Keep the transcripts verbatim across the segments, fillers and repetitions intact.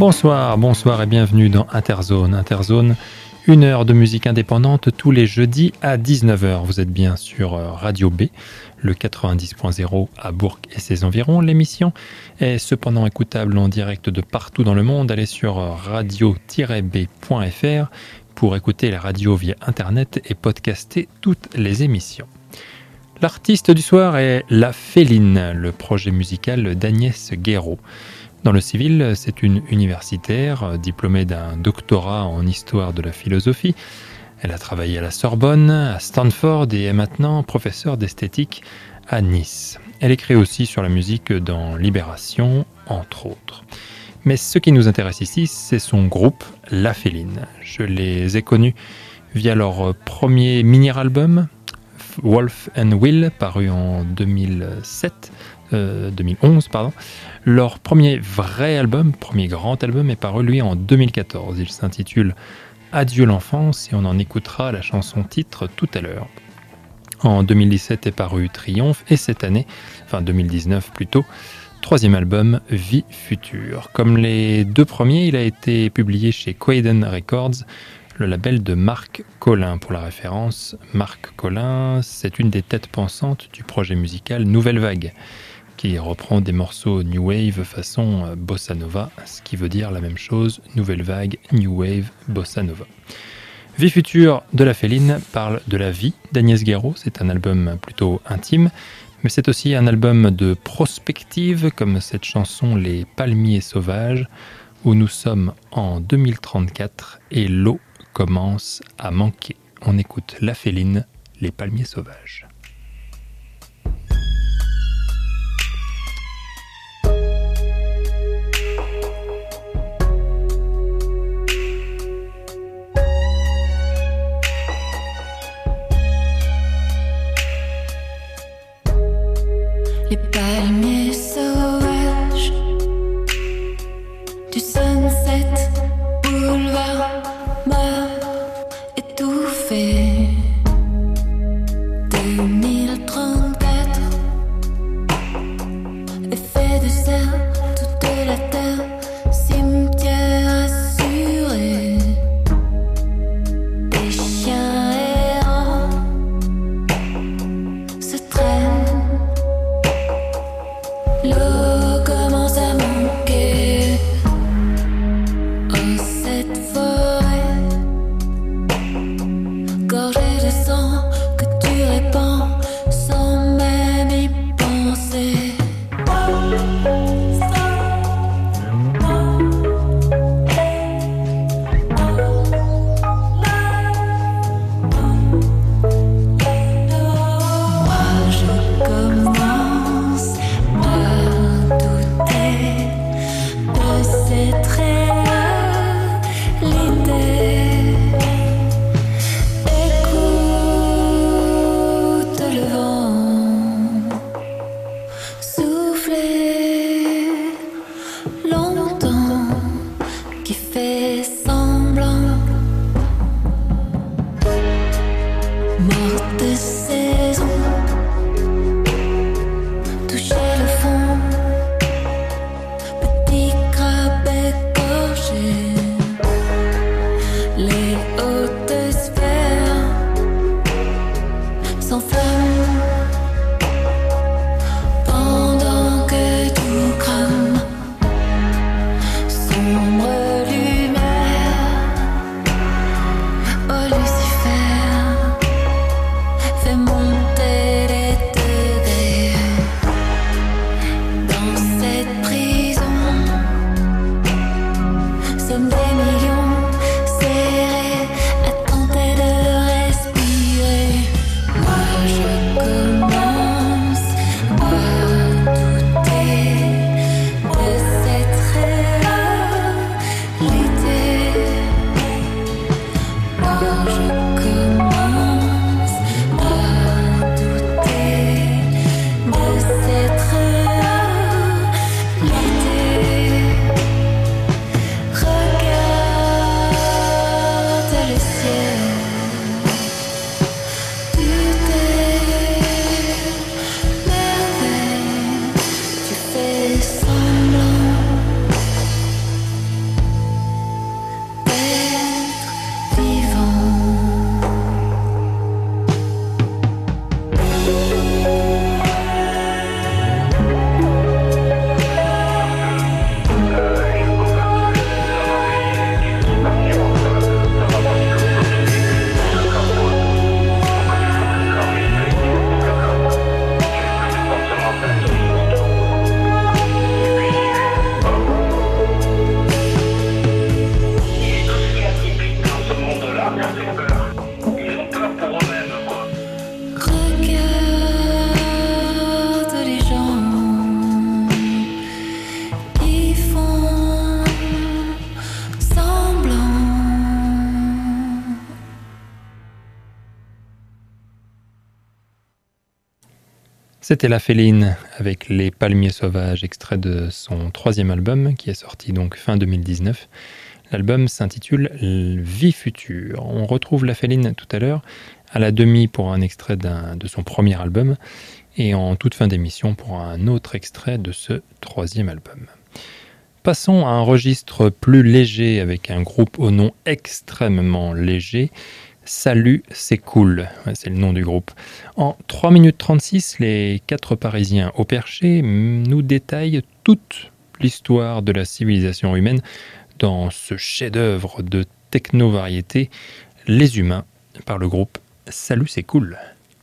Bonsoir, bonsoir et bienvenue dans Interzone. Interzone, une heure de musique indépendante tous les jeudis à dix-neuf heures. Vous êtes bien sur Radio B, le quatre-vingt-dix point zéro à Bourg et ses environs. L'émission est cependant écoutable en direct de partout dans le monde. Allez sur radio tiret b point f r pour écouter la radio via Internet et podcaster toutes les émissions. L'artiste du soir est La Féline, le projet musical d'Agnès Guéraud. Dans le civil, c'est une universitaire diplômée d'un doctorat en histoire de la philosophie. Elle a travaillé à la Sorbonne, à Stanford et est maintenant professeure d'esthétique à Nice. Elle écrit aussi sur la musique dans Libération, entre autres. Mais ce qui nous intéresse ici, c'est son groupe La Féline. Je les ai connus via leur premier mini-album, Wolf and Will, paru en deux mille sept, euh, deux mille onze, pardon. Leur premier vrai album, premier grand album, est paru lui en deux mille quatorze. Il s'intitule Adieu l'enfance et on en écoutera la chanson titre tout à l'heure. En deux mille dix-sept est paru Triomphe et cette année, enfin deux mille dix-neuf plutôt, troisième album Vie Future. Comme les deux premiers, il a été publié chez Quaden Records, le label de Marc Collin. Pour la référence, Marc Collin, c'est une des têtes pensantes du projet musical Nouvelle Vague, qui reprend des morceaux New Wave façon Bossa Nova, ce qui veut dire la même chose, Nouvelle Vague, New Wave, Bossa Nova. Vie Future de La Féline parle de la vie d'Agnès Guéraud. C'est un album plutôt intime, mais c'est aussi un album de prospective, comme cette chanson Les Palmiers Sauvages, où nous sommes en deux mille trente-quatre et l'eau commence à manquer. On écoute La Féline, Les Palmiers Sauvages. Les palmiers sauvages du Sunset Boulevard meurent étouffés. deux mille trente-quatre, effet de serre, toute la terre, cimetière assuré. Des chiens errants se traînent. L'eau commence à manquer. Oh, cette forêt gorgée de sang que tu répands sans même y penser. Moi je commence à douter de cette réalité. Écoute le vent souffler longtemps, qui fait semblant. Morte saison, toucher le fond, petit crabe écorché. Les hautes sphères s'enflamment pendant que tout crame. Sombre lumière, oh Lucifer, fais monter les degrés dans cette prison. Sommes des millions serrés à tenter de respirer. Moi je commence à douter de cette réalité. Moi je commence à douter de cette réalité. Regarde C'était La Féline avec Les Palmiers Sauvages, extrait de son troisième album qui est sorti donc fin deux mille dix-neuf. L'album s'intitule Vie future. On retrouve La Féline tout à l'heure à la demi pour un extrait d'un, de son premier album et en toute fin d'émission pour un autre extrait de ce troisième album. Passons à un registre plus léger avec un groupe au nom extrêmement léger. Salut, c'est cool, c'est le nom du groupe. En trois minutes trente-six, les quatre Parisiens au perché nous détaillent toute l'histoire de la civilisation humaine dans ce chef-d'œuvre de techno-variété, Les Humains, par le groupe Salut, c'est cool.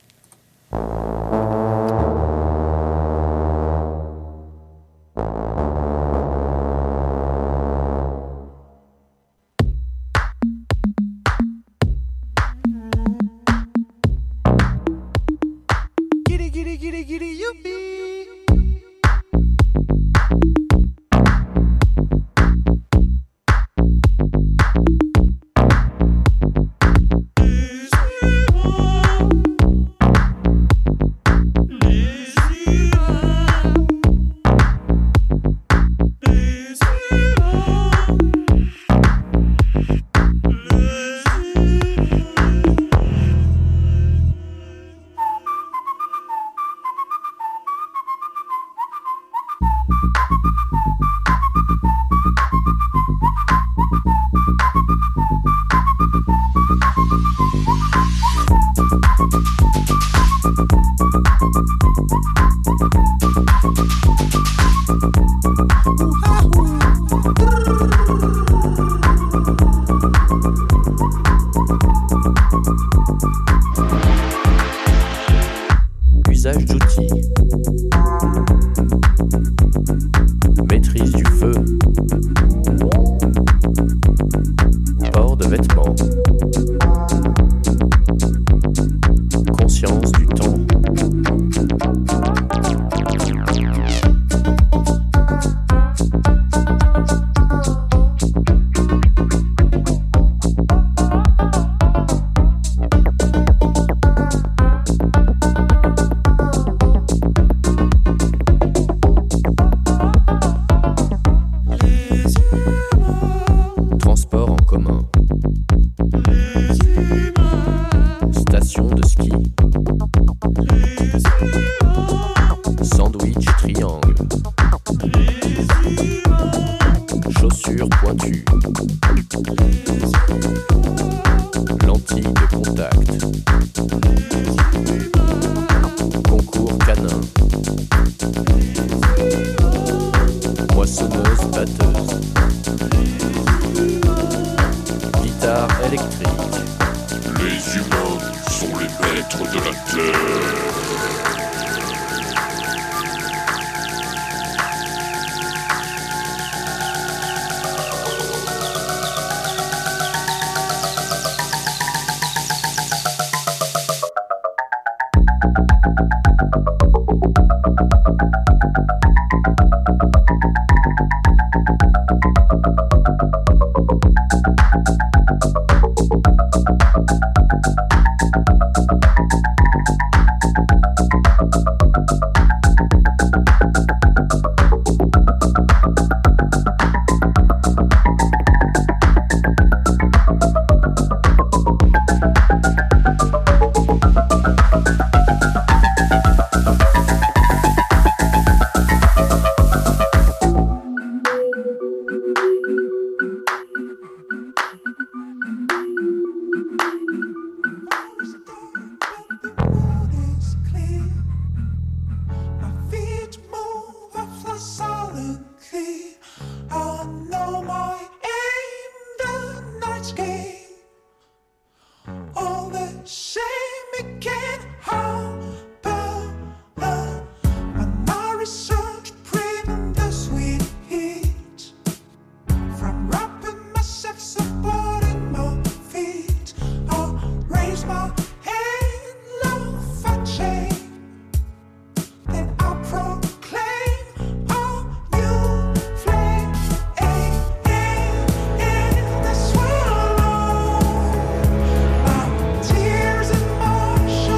Usage d'outils. Maîtrise du feu. Port de vêtements. Conscience du temps. Transport en commun. Station de ski. Sandwich triangle. Chaussures pointues. Lentilles de contact. Concours canin. Moissonneuse batteuse. Guitare électrique. Les humains sont les maîtres de la Terre. Tears in motion.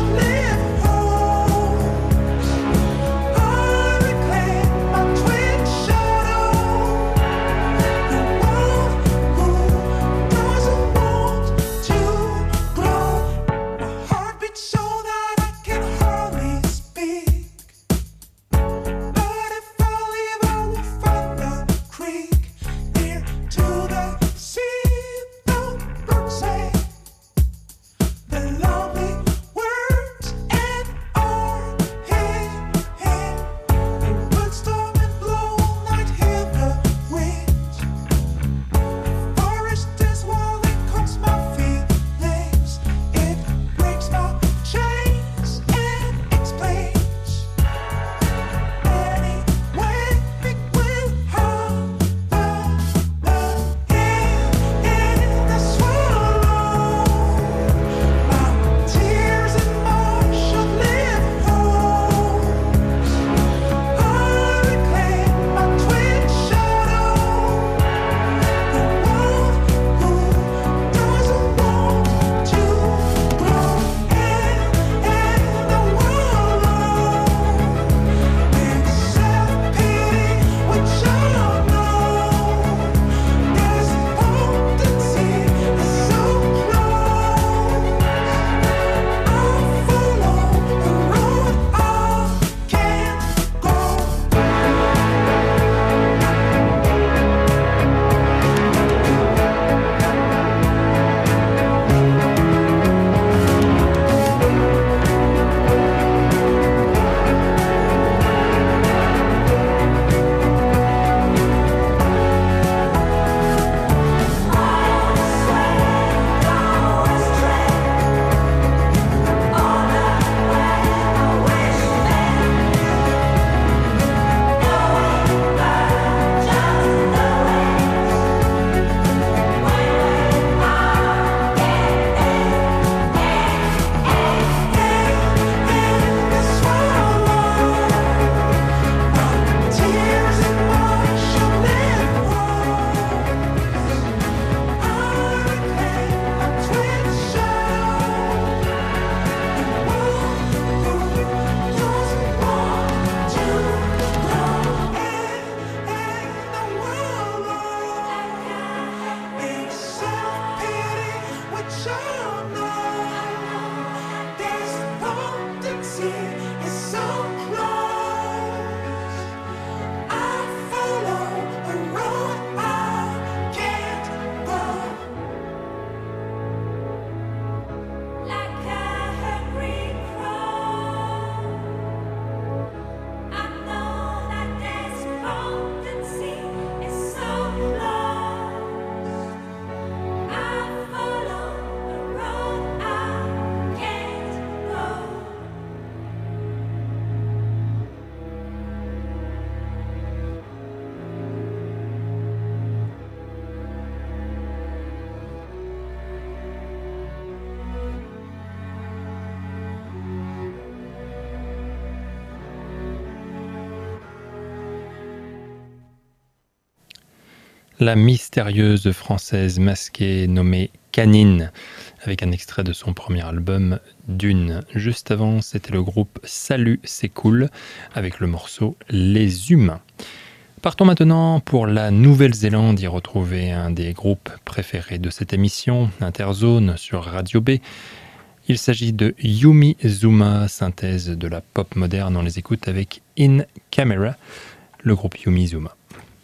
La mystérieuse française masquée nommée Canine, avec un extrait de son premier album Dune. Juste avant, c'était le groupe Salut, c'est cool, avec le morceau Les Humains. Partons maintenant pour la Nouvelle-Zélande, y retrouver un des groupes préférés de cette émission, Interzone sur Radio B. Il s'agit de Yumi Zuma, synthèse de la pop moderne. On les écoute avec In Camera, le groupe Yumi Zuma.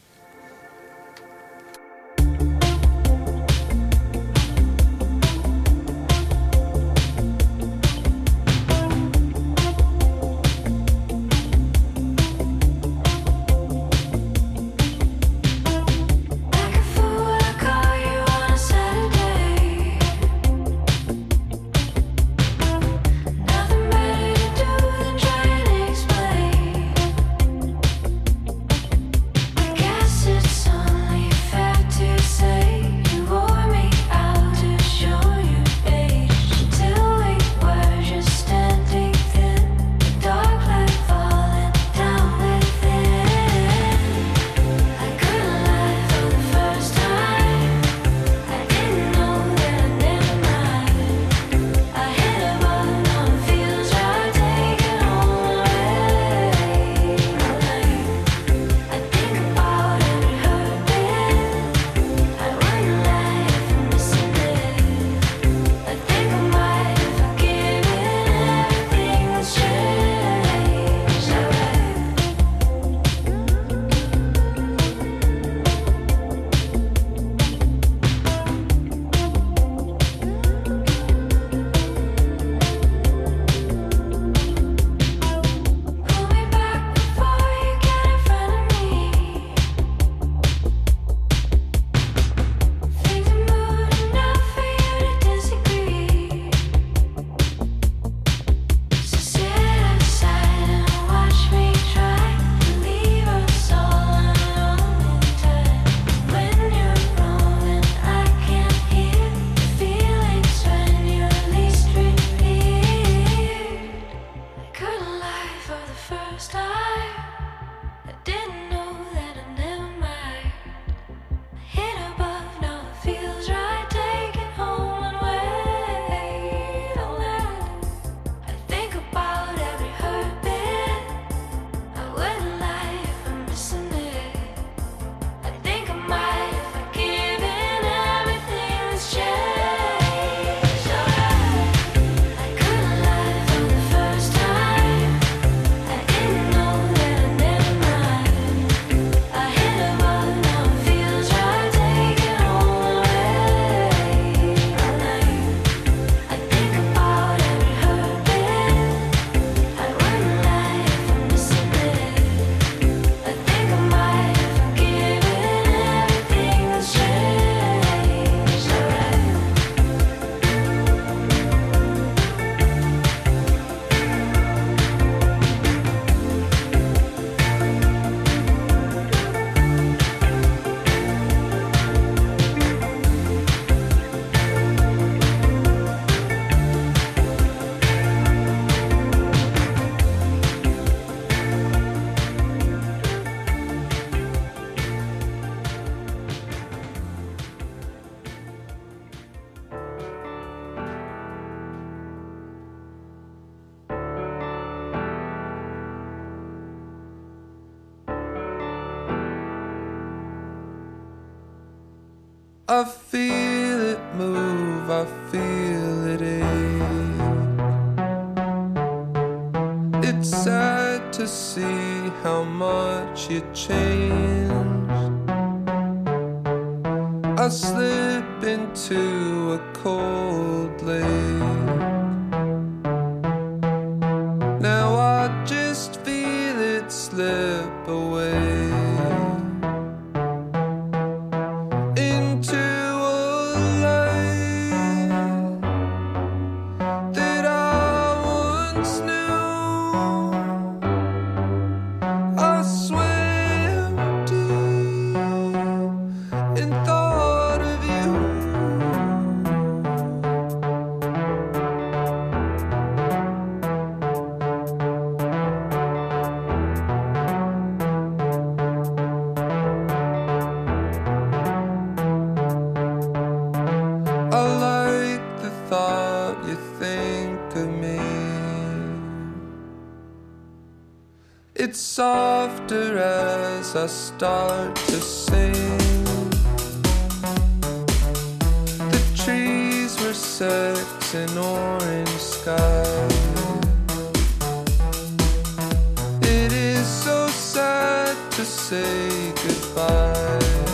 I feel it move, I feel it ache. It's sad to see how much you changed. I slip into a cold lake. Now I just feel it slip away. It's softer as I start to sing. The trees were sex in orange sky. It is so sad to say goodbye.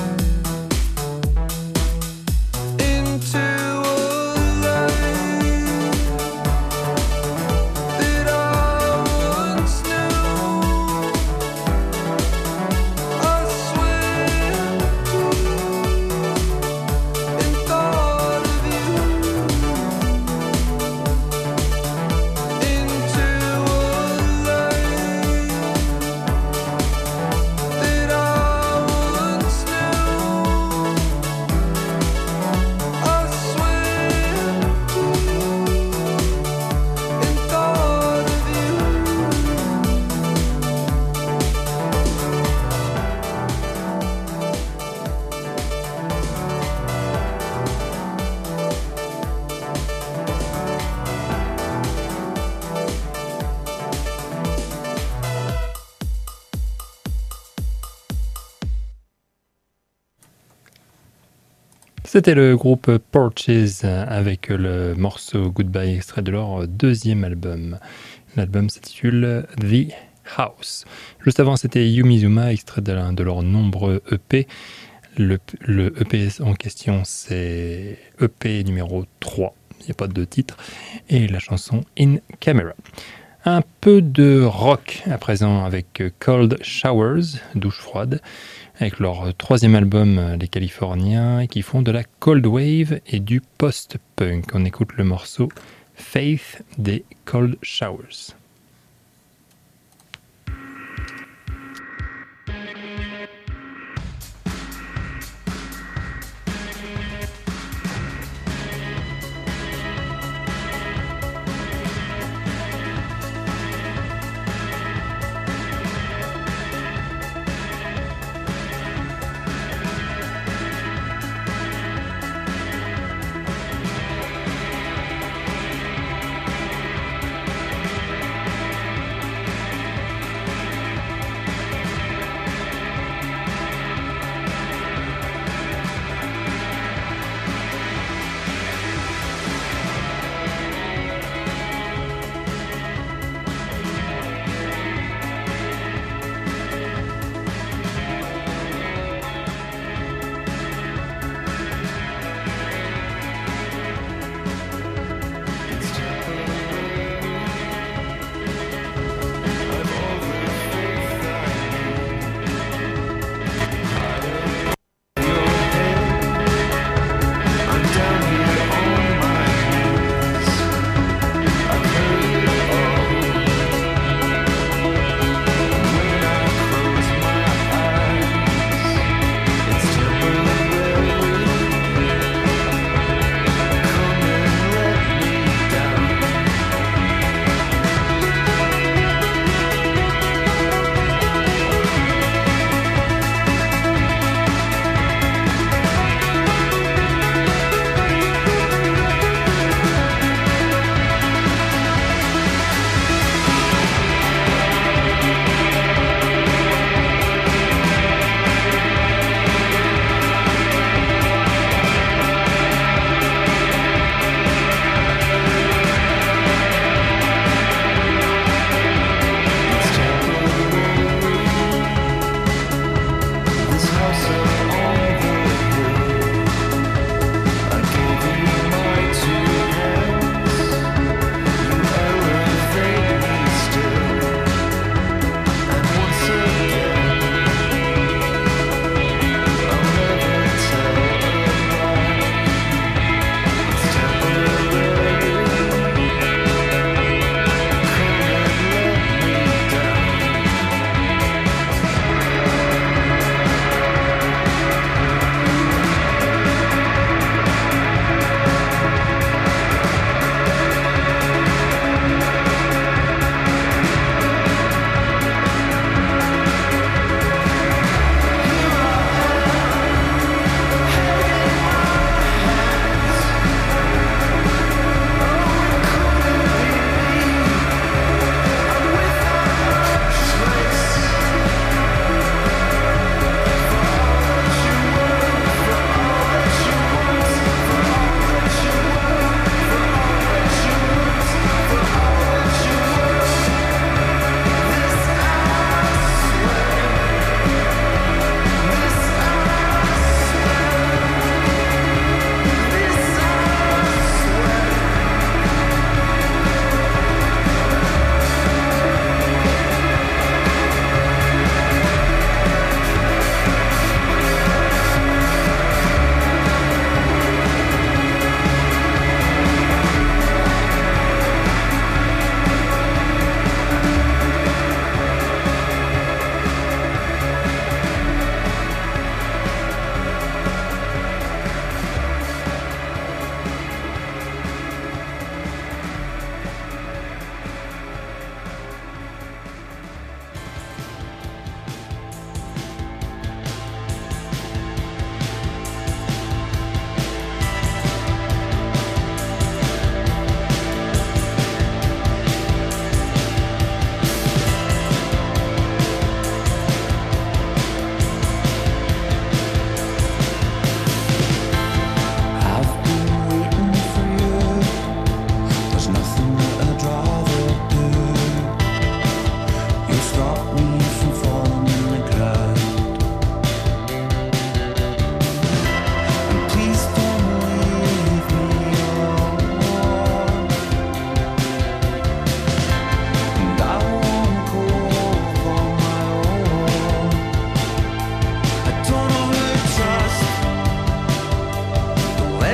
C'était le groupe Porches avec le morceau Goodbye, extrait de leur deuxième album. L'album s'intitule The House. Juste avant, c'était Yumizuma, extrait de, la, de leurs nombreux E P. Le, le E P en question, c'est E P numéro trois. Il n'y a pas de titre. Et la chanson In Camera. Un peu de rock à présent avec Cold Showers, douche froide, avec leur troisième album, les Californiens, qui font de la cold wave et du post-punk. On écoute le morceau Faith des Cold Showers. Thank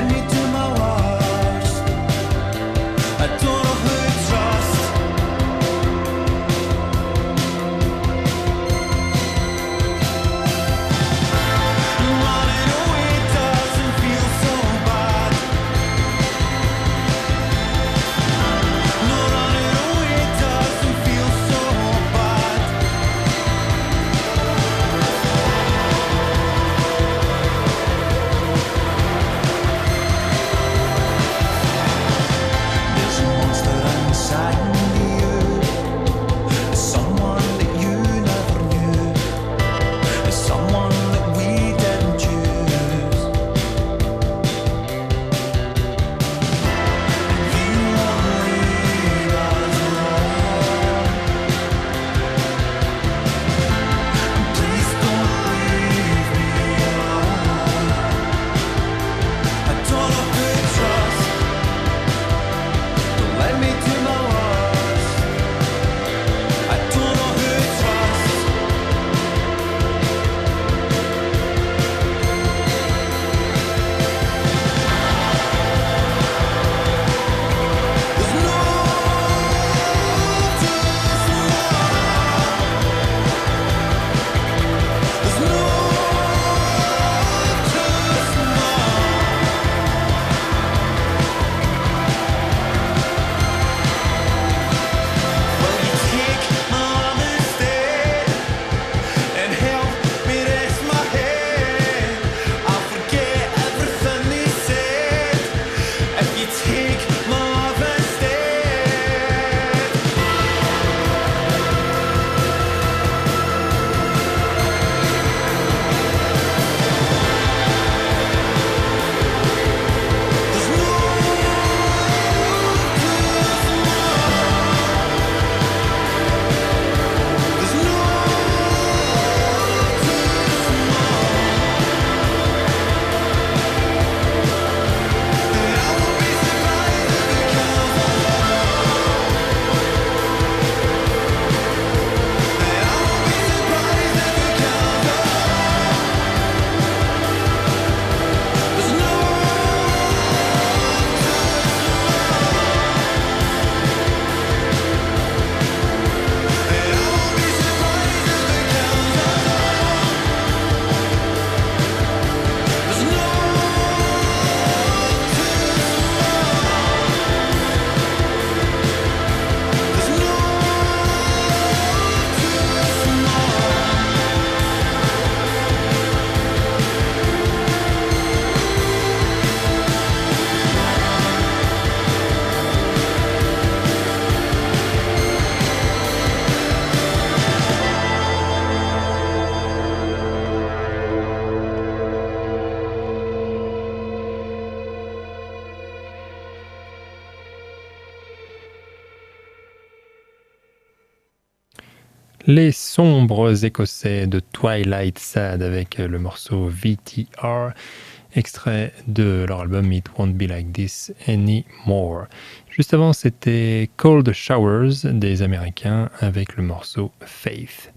Les sombres écossais de Twilight Sad avec le morceau V T R, extrait de leur album It Won't Be Like This Anymore. Juste avant, c'était Cold Showers des Américains avec le morceau Faith.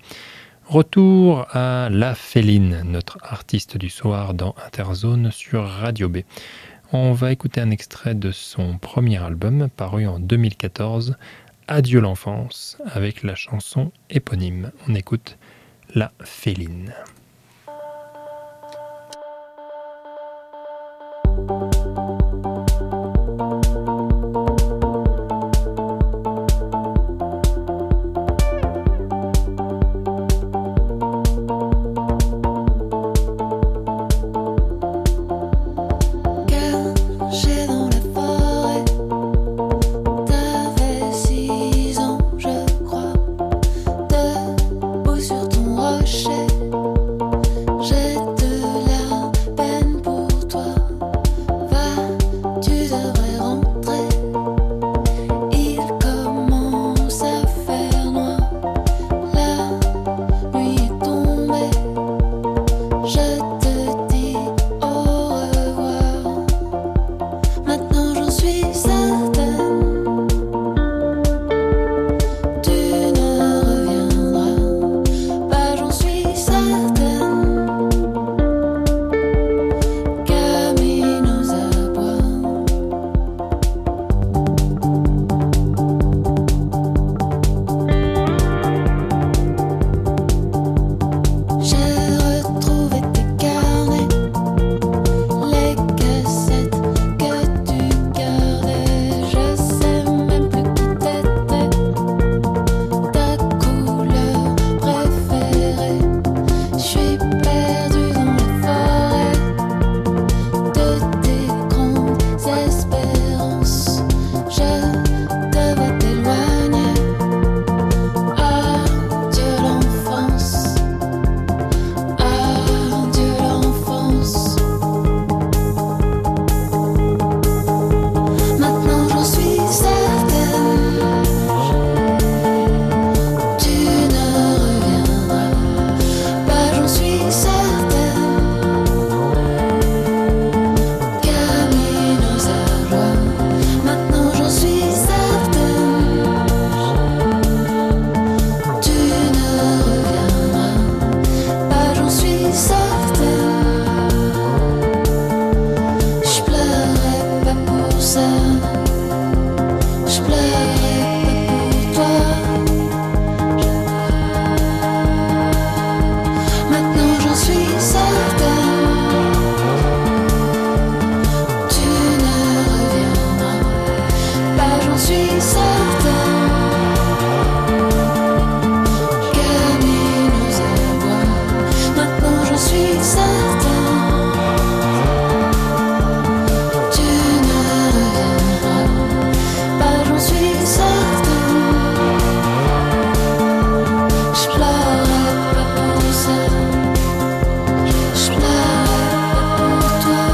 Retour à La Féline, notre artiste du soir dans Interzone sur Radio B. On va écouter un extrait de son premier album paru en deux mille quatorze, Adieu l'enfance, avec la chanson éponyme. On écoute La Féline. Sur ton rocher suis certain. Gagner nos avoirs, maintenant j'en suis certain. Tu ne reviendras pas, j'en suis certain. Je pleurerai pas pour ça. Je pleurerai pas pour toi.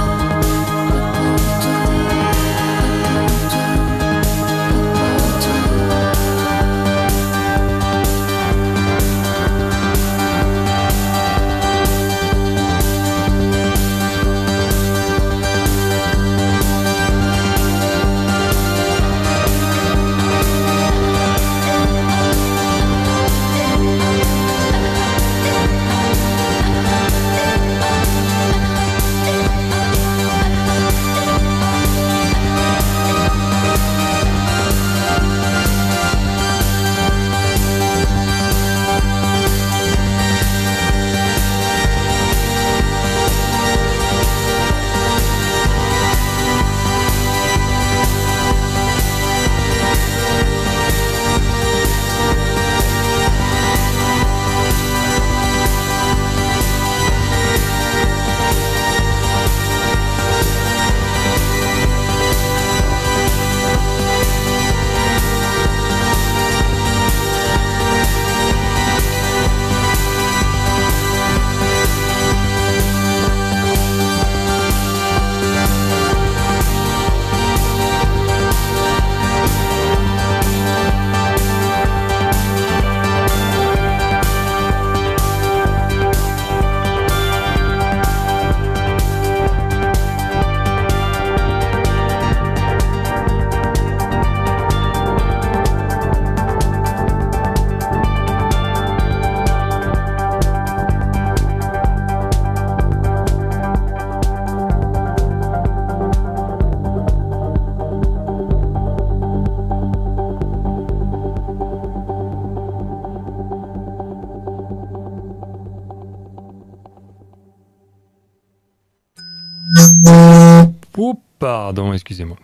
Oh, pardon, excusez-moi.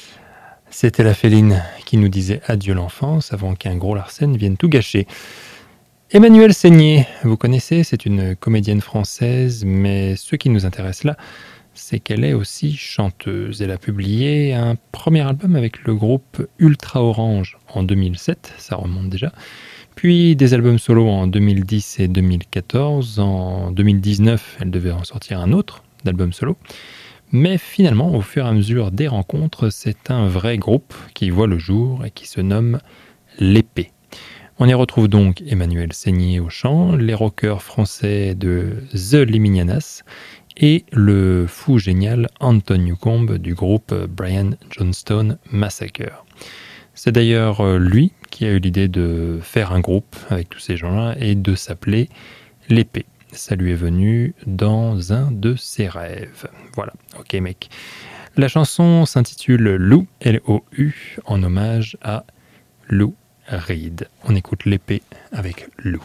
C'était la Féline qui nous disait adieu l'enfance avant qu'un gros Larsen vienne tout gâcher. Emmanuelle Seigné, vous connaissez, c'est une comédienne française, mais ce qui nous intéresse là, c'est qu'elle est aussi chanteuse. Elle a publié un premier album avec le groupe Ultra Orange en deux mille sept, ça remonte déjà, puis des albums solo en deux mille dix et deux mille quatorze. En deux mille dix-neuf, elle devait en sortir un autre d'album solo. Mais finalement, au fur et à mesure des rencontres, c'est un vrai groupe qui voit le jour et qui se nomme L'Épée. On y retrouve donc Emmanuelle Seigné au chant, les rockers français de The Liminianas et le fou génial Anton Newcombe du groupe Brian Johnstone Massacre. C'est d'ailleurs lui qui a eu l'idée de faire un groupe avec tous ces gens-là et de s'appeler L'Épée. Ça lui est venu dans un de ses rêves. Voilà, ok mec. La chanson s'intitule Lou, L O U, en hommage à Lou Reed. On écoute L'Épée avec Lou.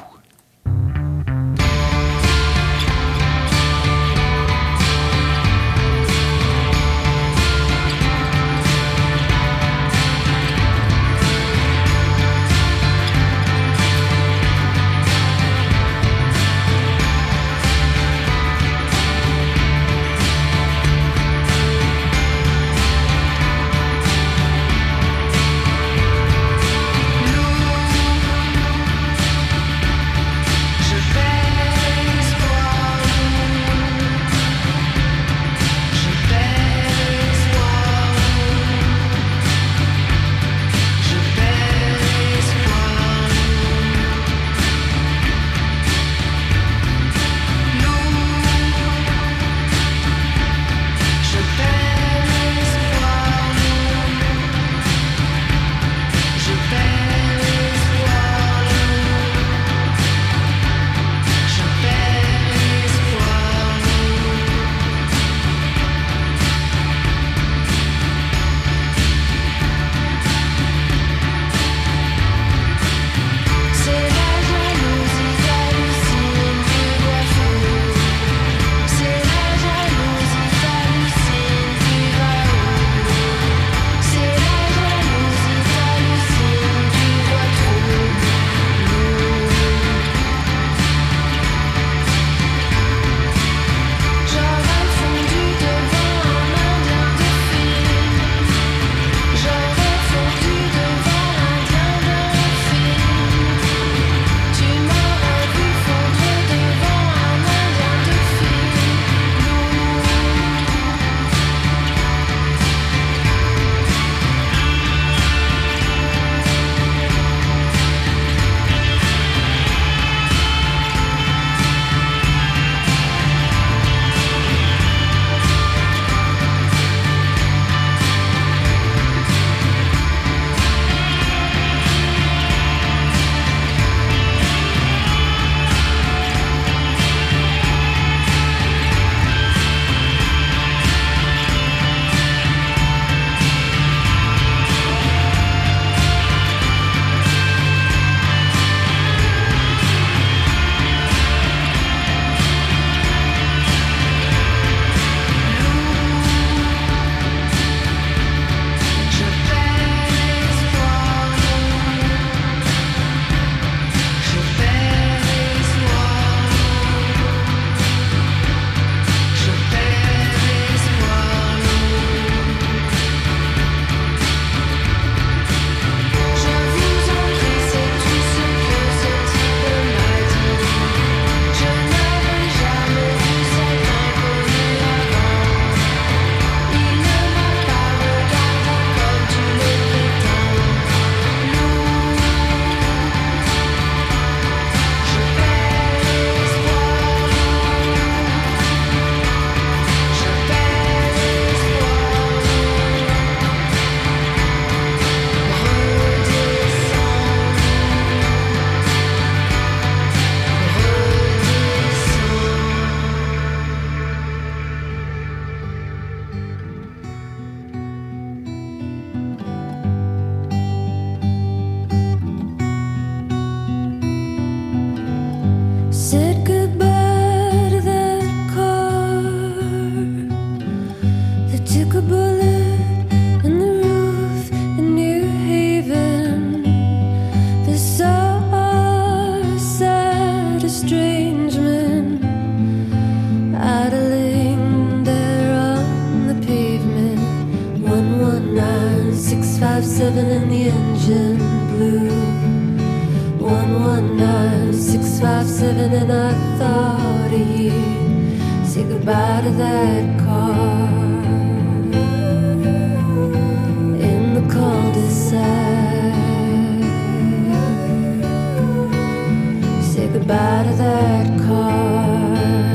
Je five seven and the engine blew. One one nine six five seven and I thought of you. Say goodbye to that car in the cul-de-sac. Say goodbye to that car.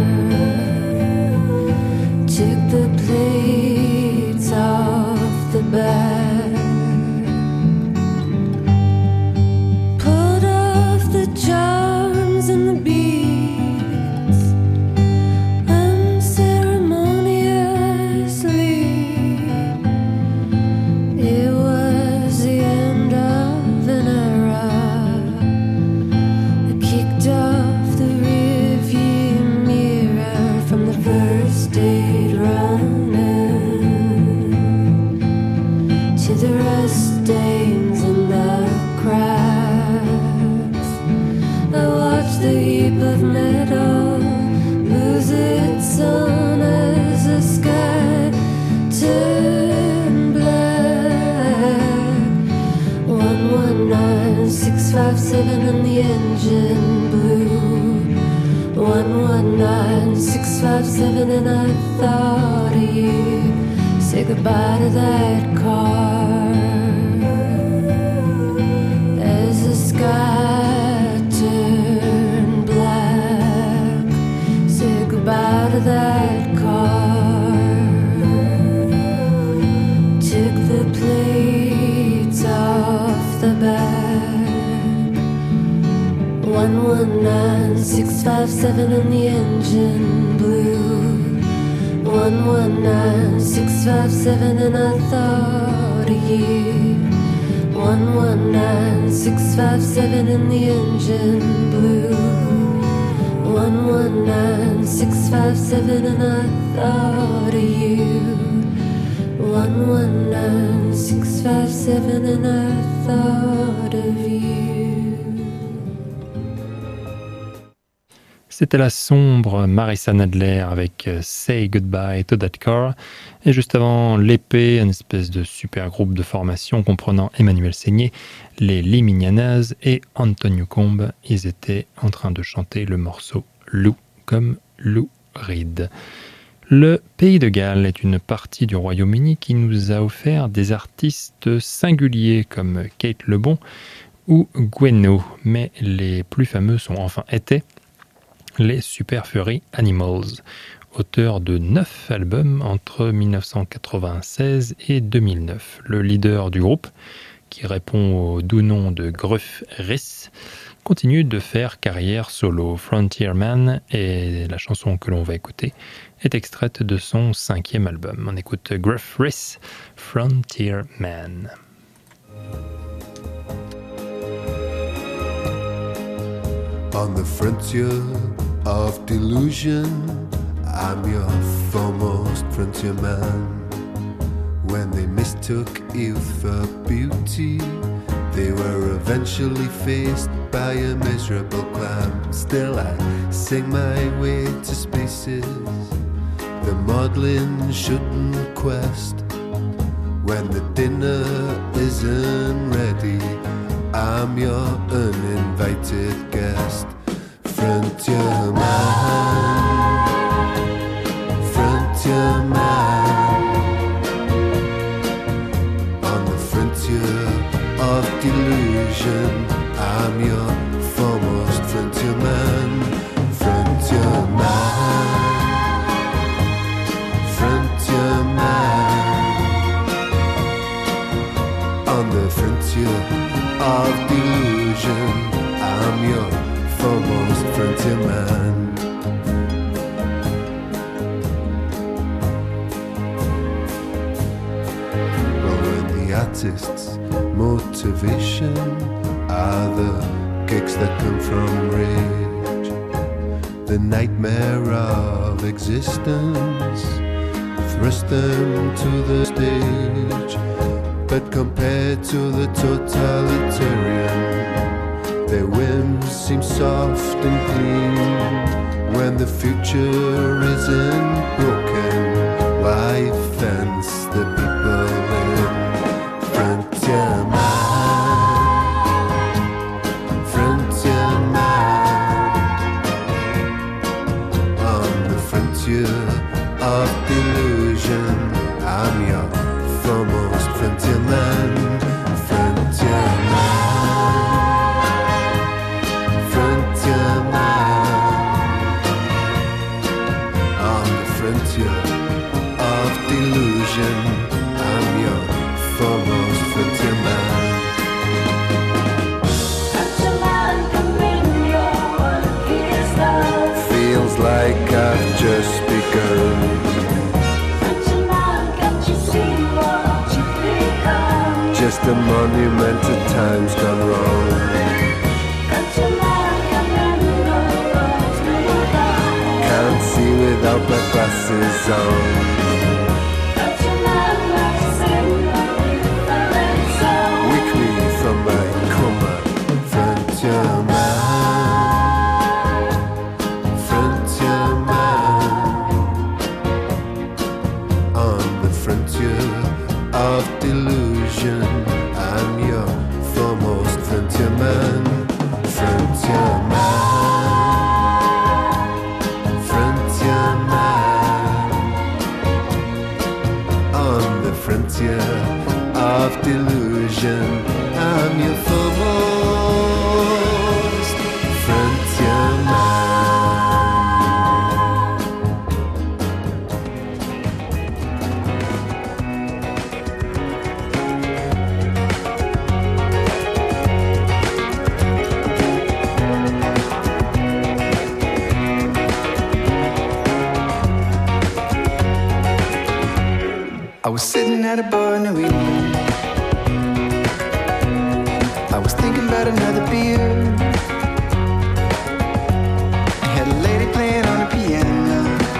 Took the plates off the back. Pulled off the charms and the beads unceremoniously. It was the end of an era. I kicked off the rearview mirror from the first date running to the rust stains and the cracks. I watched the heap of metal lose its own as the sky turned black. One one nine six five seven and the engine blew. One one nine six five seven and I thought of you. Say goodbye to that car as the sky turned black. Say goodbye to that car. Took the plates off the back. One one nine six five seven and the engine blew. One one nine six five seven and I thought of you. One one nine six five seven and the engine blew. One one nine six five seven and I thought of you. One one nine six five seven and I thought of you. C'était la sombre Marissa Nadler avec Say Goodbye to That Car. Et juste avant, l'épée, une espèce de super groupe de formation comprenant Emmanuel Seigné, les Limignanas et Antonio Combe. Ils étaient en train de chanter le morceau Lou, comme Lou Reed. Le Pays de Galles est une partie du Royaume-Uni qui nous a offert des artistes singuliers comme Kate Lebon ou Gwenno, mais les plus fameux sont enfin étaient les Super Furry Animals, auteurs de neuf albums entre dix-neuf cent quatre-vingt-seize et deux mille neuf. Le leader du groupe, qui répond au doux nom de Gruff Rhys, continue de faire carrière solo. Frontierman, et la chanson que l'on va écouter, est extraite de son cinquième album. On écoute Gruff Rhys, Frontierman. On the frontier of delusion, I'm your foremost frontier man. When they mistook youth for beauty, they were eventually faced by a miserable climb. Still I sing my way to spaces the maudlin shouldn't quest. When the dinner isn't ready, I'm your uninvited guest. Frontier man, frontier man, on the frontier of delusion, I'm your foremost frontier man. Frontier man, frontier man, on the frontier of delusion, I'm your foremost frontier man. Well, when the artist's motivation are the kicks that come from rage, the nightmare of existence thrust them to the stage. But compared to the totalitarian, their whims seem soft and clean. When the future isn't broken, life ends the people in front. just a monument to times gone wrong. Can't see without my glasses on. Wake me from my coma, frontier man, frontier man, on the frontier of delusion. I'm your foremost frontier man, frontier man. Frontier of delusion, I'm your foremost frontier man. I was sitting at a bar in New England. I was thinking about another beer. I had a lady playing on the piano.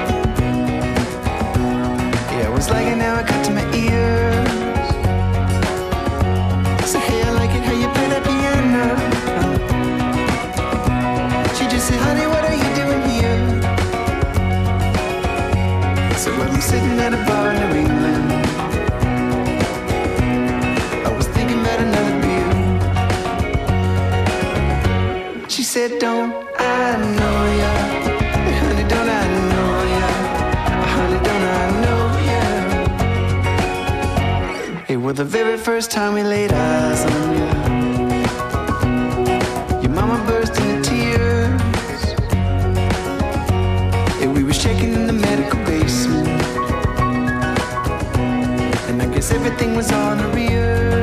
Yeah, I was like it now, it got to my ears. I said, hey, I like it how you play that piano. She just said, honey, what are you doing here? So well, I'm sitting at a bar in New England. She said, don't I know ya? Honey, don't I know ya? Honey, don't I know ya? It was the very first time we laid eyes on ya. Your mama burst into tears, and we were shaking in the medical basement. And I guess everything was on the rear.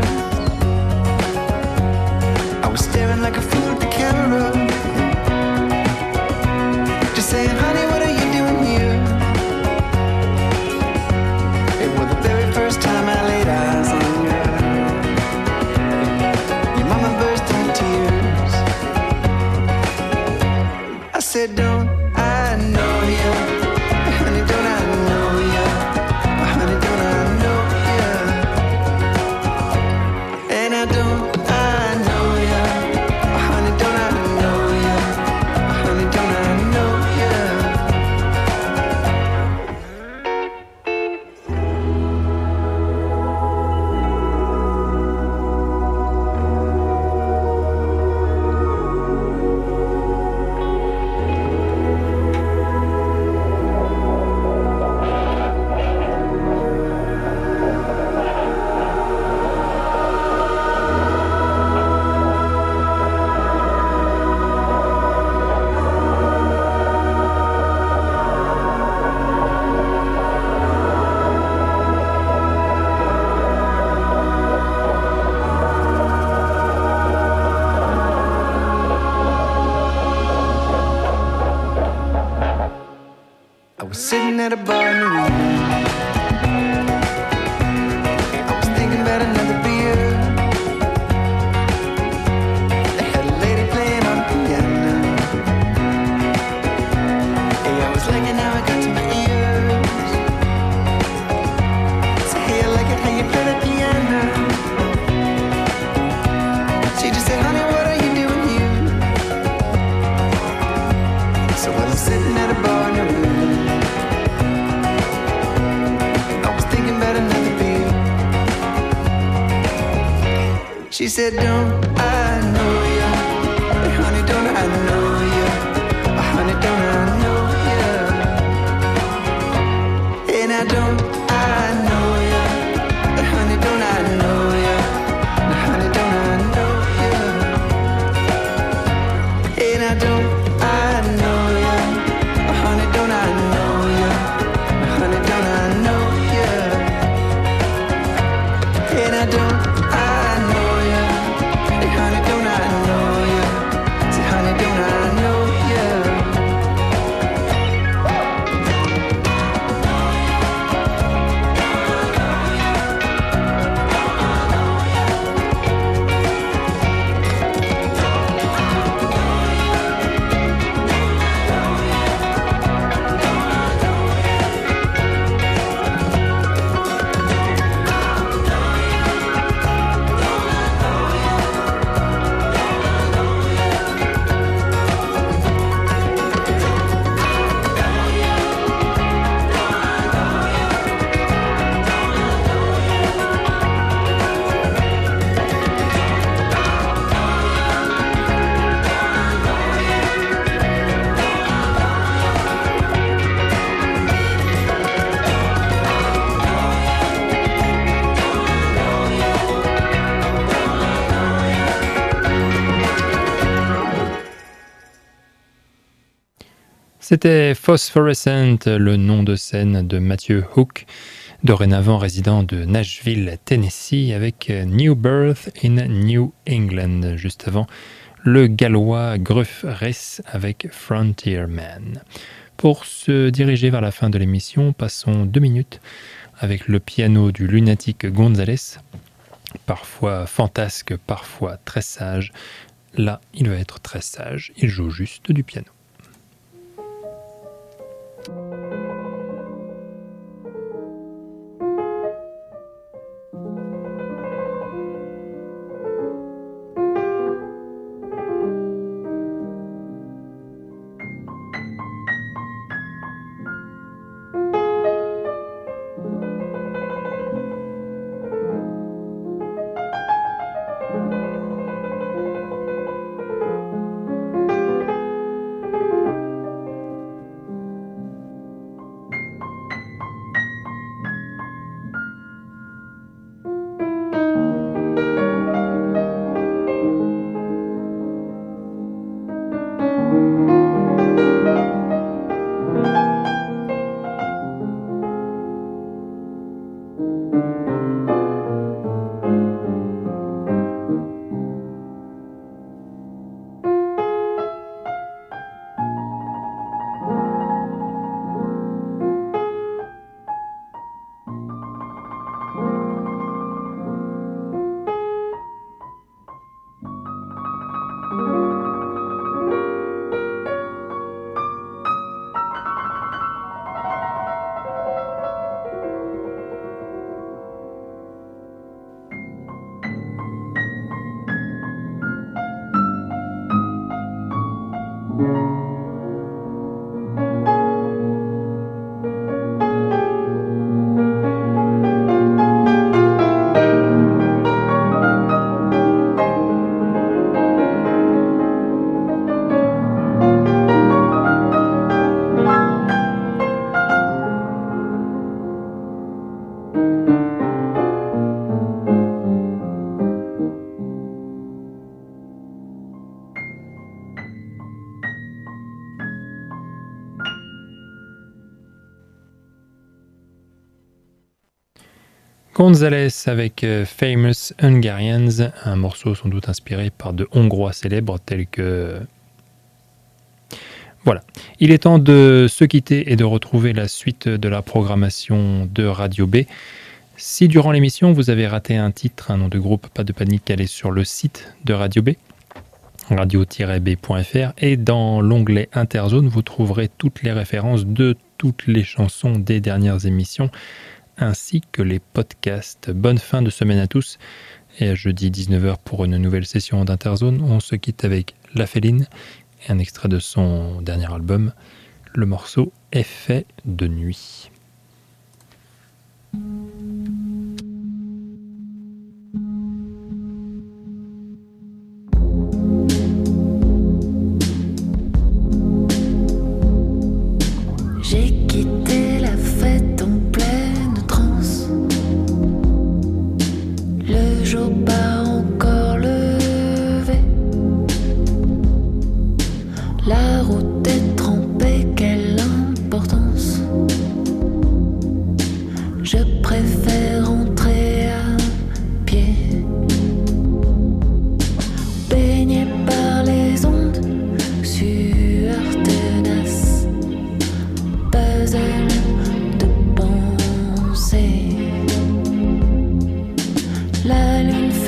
I was staring like a fool at the camera, just saying, honey, what are you doing here? It was the very first time I laid eyes on you. Your mama burst into tears. I said, don't I know you? Honey, don't I know you? Honey, don't I know you? And I don't at a bar in New England. I was thinking about another beer. They had a lady playing on the piano. Hey, I was liking how it got to my ears. So hey, I like it how you play that piano. She just said, honey, what are you doing here? So I was sitting at a bar in New England. She said, don't I know ya? Honey, don't I know ya? Honey, don't I know ya? And I don't I know ya? Honey, don't I know ya? Honey, don't I know ya? And I don't I know ya? Honey, don't I know ya? Honey, don't I know ya? And I don't I know ya? Honey, don't I C'était Phosphorescent, le nom de scène de Matthew Hook, dorénavant résident de Nashville, Tennessee, avec New Birth in New England, juste avant le gallois Gruff Rhys avec Frontier Man. Pour se diriger vers la fin de l'émission, passons deux minutes avec le piano du lunatique Gonzalez, parfois fantasque, parfois très sage. Là, il va être très sage, il joue juste du piano. Gonzalez avec euh, Famous Hungarians, un morceau sans doute inspiré par de Hongrois célèbres tels que... Voilà. Il est temps de se quitter et de retrouver la suite de la programmation de Radio B. Si durant l'émission vous avez raté un titre, un nom de groupe, pas de panique, allez sur le site de Radio B, radio tiret b point f r, et dans l'onglet Interzone, vous trouverez toutes les références de toutes les chansons des dernières émissions, ainsi que les podcasts. Bonne fin de semaine à tous, et à jeudi dix-neuf heures pour une nouvelle session d'Interzone. On se quitte avec La Féline et un extrait de son dernier album, le morceau Effet de nuit. J'ai quitté la fête en pleine transe. Le jour pas encore levé. La route est trempée, quelle importance. Je préfère entrer à pied. Baigné par les ondes, sueur tenace. Puzzle de pensée. La lune